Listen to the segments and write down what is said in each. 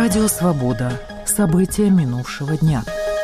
Радио «Свобода». События минувшего дня.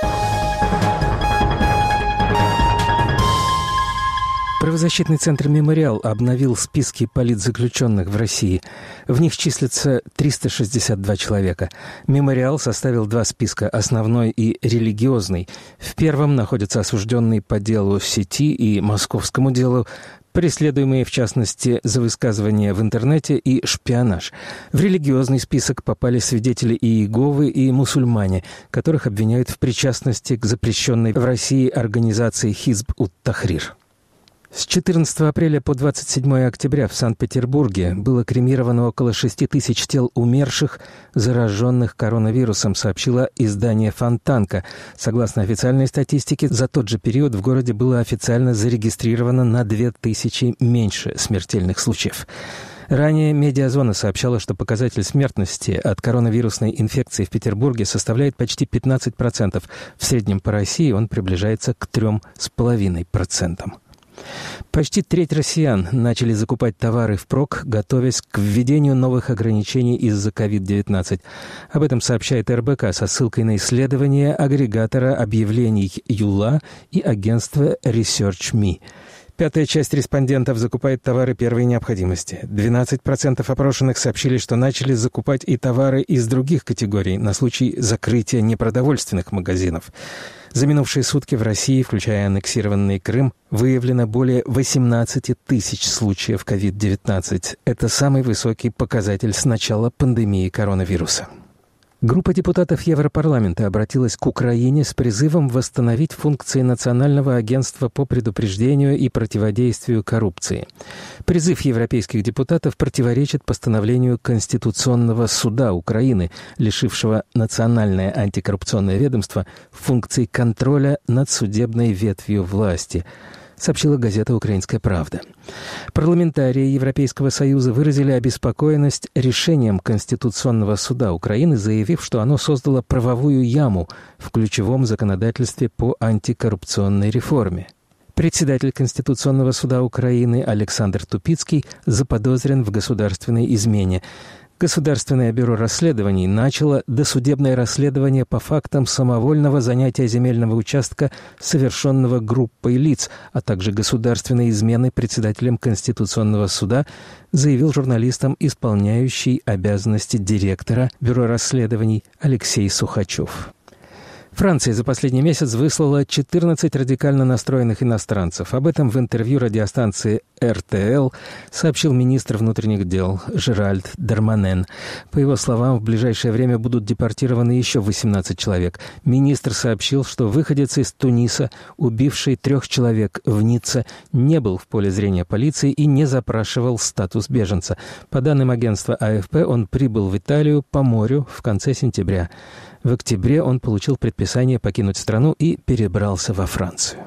Правозащитный центр «Мемориал» обновил списки политзаключенных в России. В них числятся 362 человека. «Мемориал» составил два списка – основной и религиозный. В первом находятся осужденные по делу в сети и московскому делу, преследуемые, в частности, за высказывания в интернете и шпионаж. В религиозный список попали свидетели Иеговы и мусульмане, которых обвиняют в причастности к запрещенной в России организации «Хизб-ут-Тахрир». С 14 апреля по 27 октября в Санкт-Петербурге было кремировано около 6 тысяч тел умерших, зараженных коронавирусом, сообщило издание «Фонтанка». Согласно официальной статистике, за тот же период в городе было официально зарегистрировано на 2000 меньше смертельных случаев. Ранее «Медиазона» сообщала, что показатель смертности от коронавирусной инфекции в Петербурге составляет почти 15%. В среднем по России он приближается к 3,5%. Почти треть россиян начали закупать товары впрок, готовясь к введению новых ограничений из-за COVID-19. Об этом сообщает РБК со ссылкой на исследование агрегатора объявлений «Юла» и агентства ResearchMe. Пятая часть респондентов закупает товары первой необходимости. 12% опрошенных сообщили, что начали закупать и товары из других категорий на случай закрытия непродовольственных магазинов. За минувшие сутки в России, включая аннексированный Крым, выявлено более 18 тысяч случаев COVID-19. Это самый высокий показатель с начала пандемии коронавируса. Группа депутатов Европарламента обратилась к Украине с призывом восстановить функции Национального агентства по предупреждению и противодействию коррупции. Призыв европейских депутатов противоречит постановлению Конституционного суда Украины, лишившего Национальное антикоррупционное ведомство функций контроля над судебной ветвью власти, сообщила газета «Украинская правда». Парламентарии Европейского Союза выразили обеспокоенность решением Конституционного суда Украины, заявив, что оно создало правовую яму в ключевом законодательстве по антикоррупционной реформе. Председатель Конституционного суда Украины Александр Тупицкий заподозрен в государственной измене. Государственное бюро расследований начало досудебное расследование по фактам самовольного занятия земельного участка, совершенного группой лиц, а также государственной измены председателем Конституционного суда, заявил журналистам исполняющий обязанности директора бюро расследований Алексей Сухачев. Франция за последний месяц выслала 14 радикально настроенных иностранцев. Об этом в интервью радиостанции РТЛ сообщил министр внутренних дел Жеральд Дарманен. По его словам, в ближайшее время будут депортированы еще 18 человек. Министр сообщил, что выходец из Туниса, убивший 3 человек в Ницце, не был в поле зрения полиции и не запрашивал статус беженца. По данным агентства АФП, он прибыл в Италию по морю в конце сентября. В октябре он получил предписание покинуть страну и перебрался во Францию.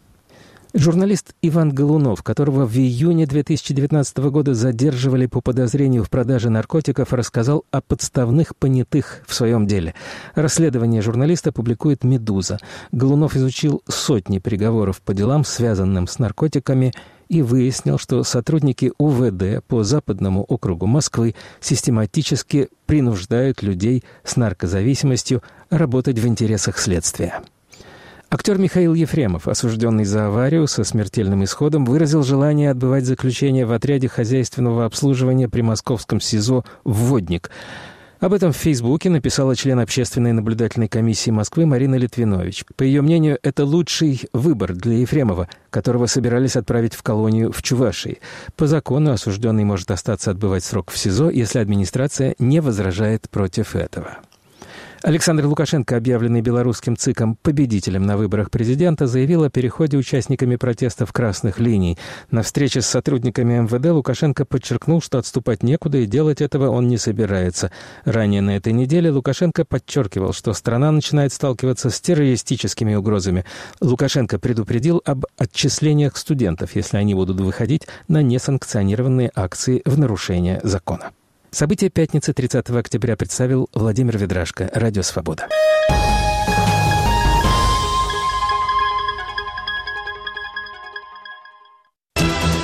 Журналист Иван Голунов, которого в июне 2019 года задерживали по подозрению в продаже наркотиков, рассказал о подставных понятых в своем деле. Расследование журналиста публикует «Медуза». Голунов изучил сотни приговоров по делам, связанным с наркотиками, и выяснил, что сотрудники УВД по Западному округу Москвы систематически принуждают людей с наркозависимостью работать в интересах следствия. Актер Михаил Ефремов, осужденный за аварию со смертельным исходом, выразил желание отбывать заключение в отряде хозяйственного обслуживания при московском СИЗО «Водник». Об этом в Фейсбуке написала член Общественной наблюдательной комиссии Москвы Марина Литвинович. По ее мнению, это лучший выбор для Ефремова, которого собирались отправить в колонию в Чувашии. По закону осужденный может остаться отбывать срок в СИЗО, если администрация не возражает против этого. Александр Лукашенко, объявленный белорусским ЦИКом победителем на выборах президента, заявил о переходе участниками протестов красных линий. На встрече с сотрудниками МВД Лукашенко подчеркнул, что отступать некуда и делать этого он не собирается. Ранее на этой неделе Лукашенко подчеркивал, что страна начинает сталкиваться с террористическими угрозами. Лукашенко предупредил об отчислениях студентов, если они будут выходить на несанкционированные акции в нарушение закона. События пятницы 30 октября представил Владимир Ведрашко. Радио «Свобода».